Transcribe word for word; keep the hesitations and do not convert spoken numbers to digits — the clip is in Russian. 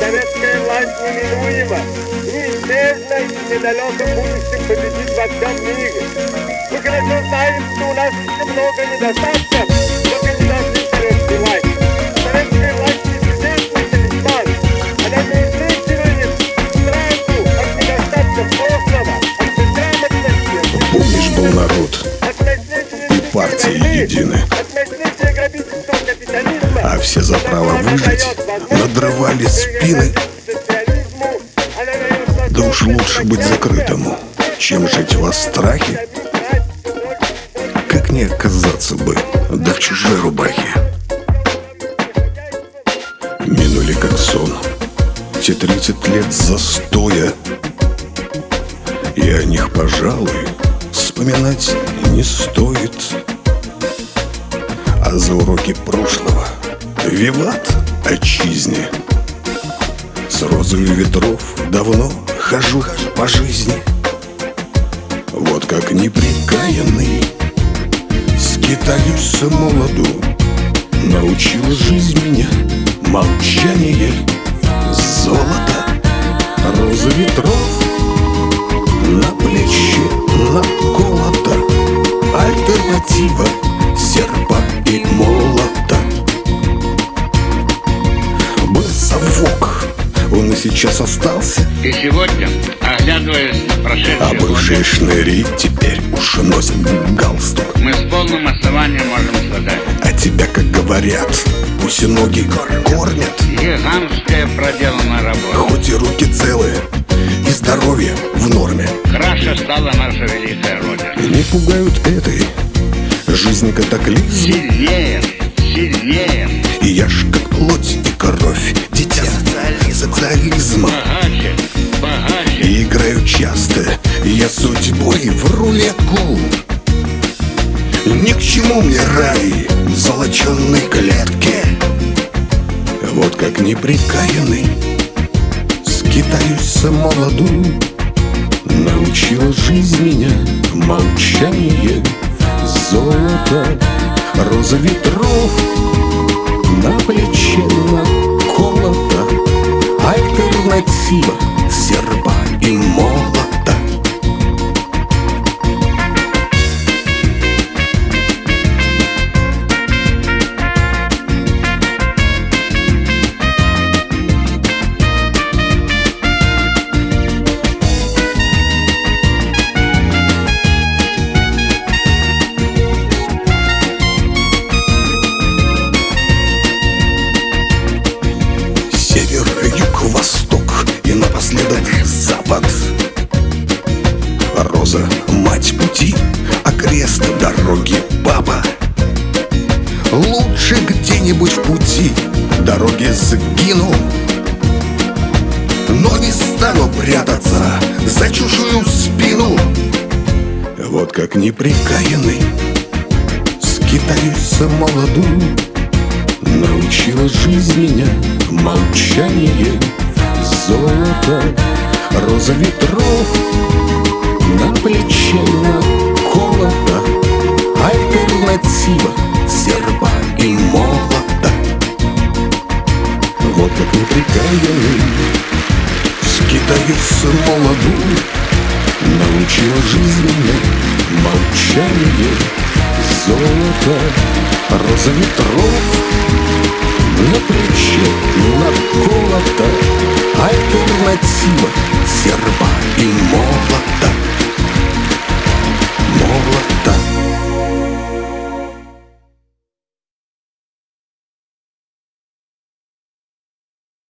Советская власть неминуема, неизбежно и в недалеком будущем победит во всем мире. Мы хорошо знаем, что у нас еще много недостатков, только не должны советской власти. Советская власть не чудесный талисман. Она не излечивает страну от недостатков прошлого, от безграмотности. Помнишь, был народ, и партии едины, а все за право выжить надрывали спины. Да уж лучше быть закрытому, чем жить во страхе. Как не оказаться бы, да в чужой рубахе. Минули как сон те тридцать лет застоя, и о них, пожалуй, вспоминать не стоит. А за уроки прошлого виват отчизне. С розою ветров давно хожу по жизни. Вот как неприкаянный скитаюсь молоду. Научила жизнь меня молчание, золото, роза ветров на плечи наколота, альтернатива серпа и молота. Был совок, он и сейчас остался. И сегодня, оглядываясь на прошедшие А бывшие годы, шныри теперь уж носят галстук. мы с полным основанием можем сказать: А тебя, как говорят, гуси-ноги кормят. гигантская проделанная работа. Хоть и руки целые, и здоровье в норме. Краше стала наша великая Родина. Не пугают этой жизни катаклизмы. Сильнее, сильнее, И я ж как плоть и кровь, дитя социализма. богаче, богаче. И играю часто я судьбой в рулетку. Ни к чему мне рай в золоченной клетке. Вот как неприкаянный скитаюсь молоду. Научила жизнь меня молчание, золото, роза ветров на плече наколота, альтернатива серпа и молота. Север, юг, восток и напоследок запад. Роза, мать пути, а крест дороги папа. Лучше где-нибудь в пути дороги сгину, но не стану прятаться за чужую спину. Вот как неприкаянный скитаюсь молоду. Научила жизнь меня молчание, золото, роза ветров на плече наколота, альтернатива серпа и молота. Вот как неприкаянный скитаюсь молоду. Научила жизнь меня молчание, золото, роза ветров на плече наколота, альтернатива серпа и молота.